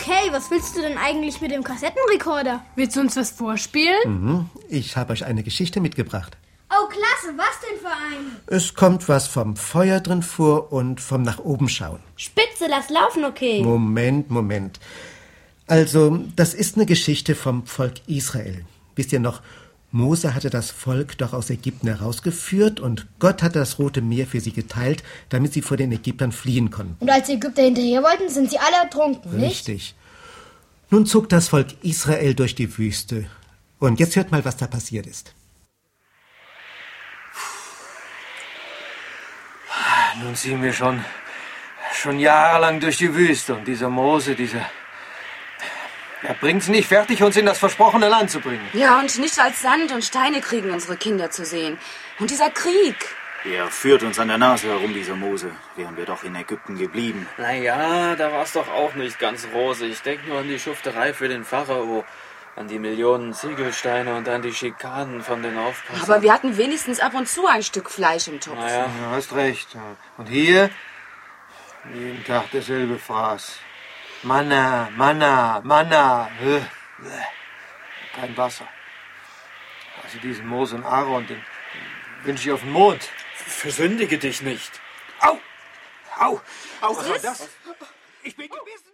Okay, was willst du denn eigentlich mit dem Kassettenrekorder? Willst du uns was vorspielen? Ich habe euch eine Geschichte mitgebracht. Oh, klasse, was denn für eine? Es kommt was vom Feuer drin vor und vom nach oben schauen. Spitze, lass laufen, okay. Moment. Also, das ist eine Geschichte vom Volk Israel. Wisst ihr noch, Mose hatte das Volk doch aus Ägypten herausgeführt und Gott hatte das Rote Meer für sie geteilt, damit sie vor den Ägyptern fliehen konnten. Und als die Ägypter hinterher wollten, sind sie alle ertrunken, nicht? Richtig. Nun zog das Volk Israel durch die Wüste. Und jetzt hört mal, was da passiert ist. Nun ziehen wir schon jahrelang durch die Wüste und dieser Mose, er bringt's nicht fertig, uns in das versprochene Land zu bringen. Ja, und nicht als Sand und Steine kriegen unsere Kinder zu sehen. Und dieser Krieg. Er führt uns an der Nase herum, dieser Mose. Wären wir doch in Ägypten geblieben. Naja, da war's doch auch nicht ganz rosig. Ich denke nur an die Schufterei für den Pharao, an die Millionen Ziegelsteine und an die Schikanen von den Aufpassern. Aber wir hatten wenigstens ab und zu ein Stück Fleisch im Topf. Naja, du hast recht. Und hier, jeden Tag derselbe Fraß. Manna. Kein Wasser. Also diesen Mose und Aaron, den wünsche ich auf den Mond. Versündige dich nicht. Au! Was war das? Ich bin gebissen!